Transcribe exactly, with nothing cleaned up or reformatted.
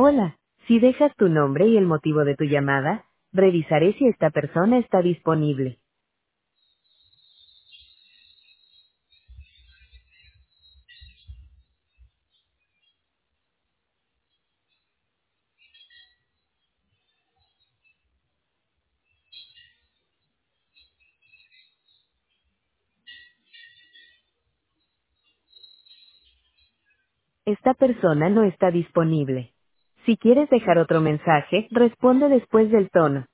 Hola, si dejas tu nombre y el motivo de tu llamada, revisaré si esta persona está disponible. Esta persona no está disponible. Si quieres dejar otro mensaje, responde después del tono.